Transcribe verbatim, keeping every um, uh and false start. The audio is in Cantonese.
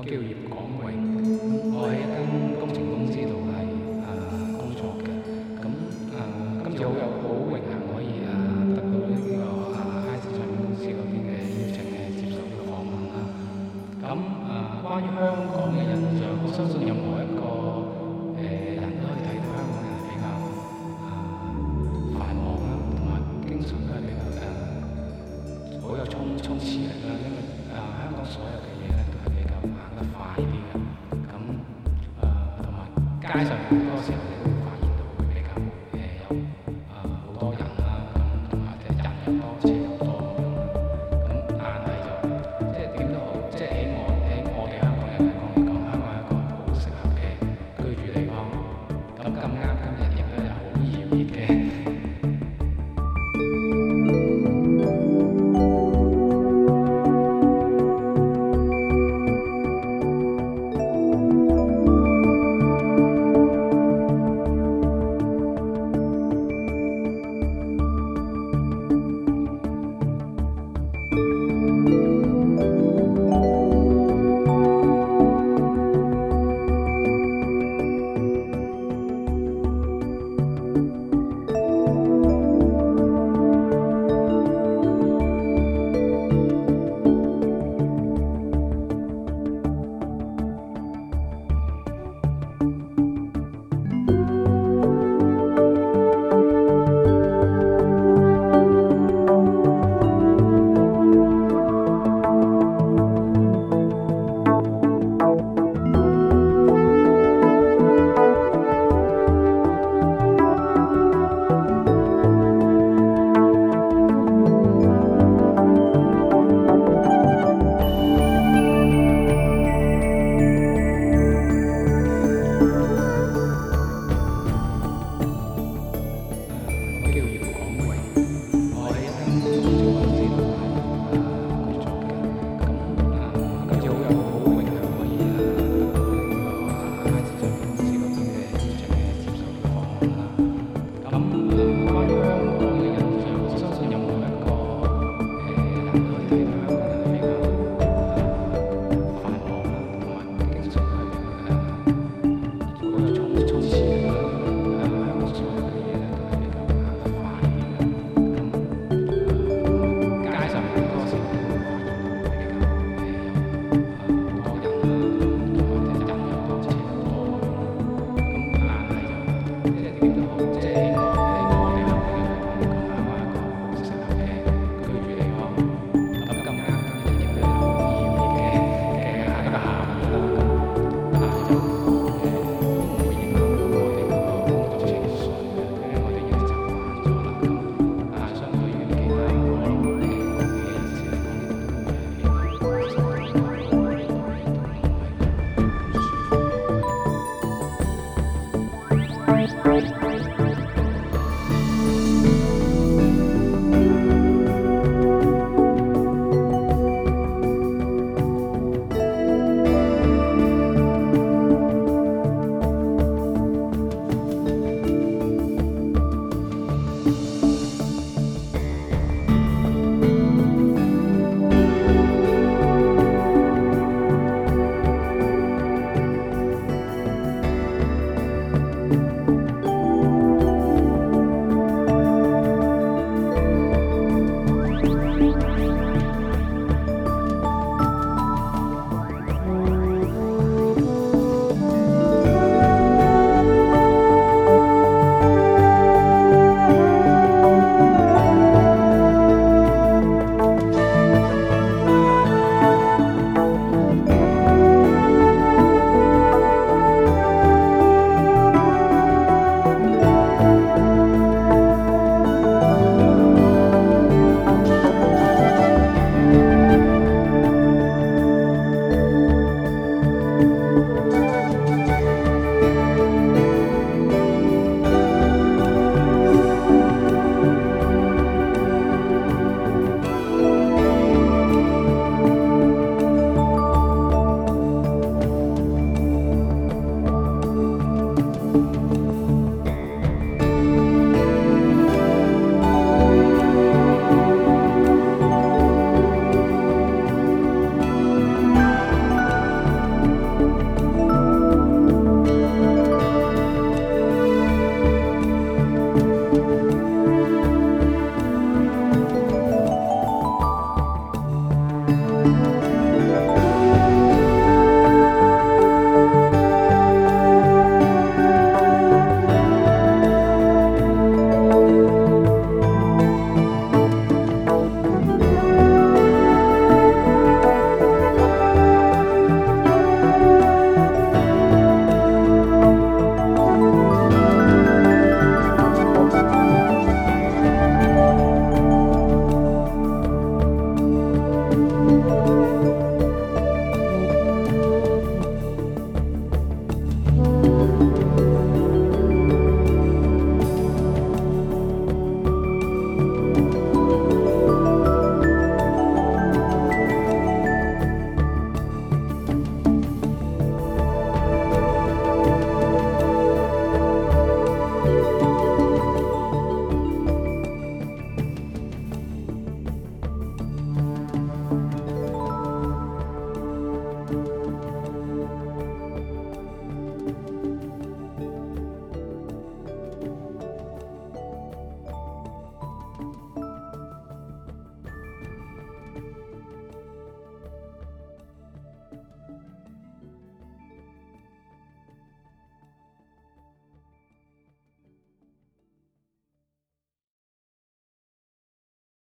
叫葉廣榮，咁我喺一間工程公司度係誒工作嘅。咁誒今次好有好榮幸可以誒得到呢個誒 I C 唱片公司嗰邊嘅邀請嘅接受呢個訪問啦。咁誒關於香港嘅印象，我相信任何一個誒人都可以睇到香港人係比較誒繁忙啦，同埋經常都係比較誒好有衝衝刺力啦，因為誒香港所有嘅嘢咧都係比較行得快啲嘅。咁誒同埋街上好多時候你